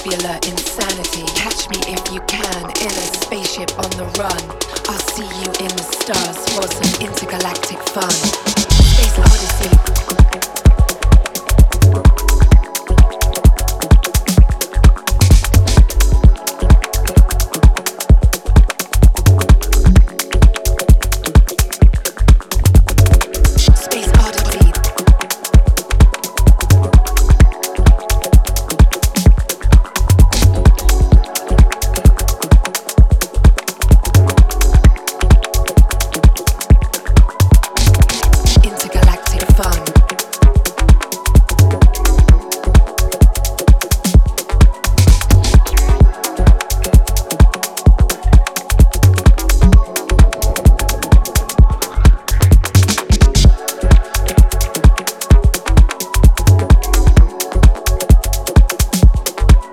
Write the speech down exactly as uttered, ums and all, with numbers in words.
tubular insanity. Catch me if you can in a spaceship on the run. I'll see you in the stars for some intergalactic fun. Space Odyssey.